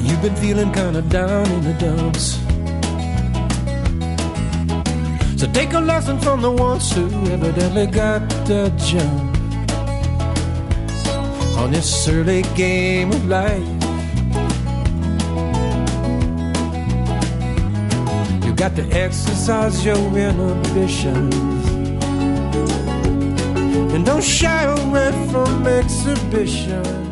You've been feeling kind of down in the dumps. So take a lesson from the ones who evidently got the jump on this early game of life. You got to exercise your inhibitions and don't shy away from exhibition.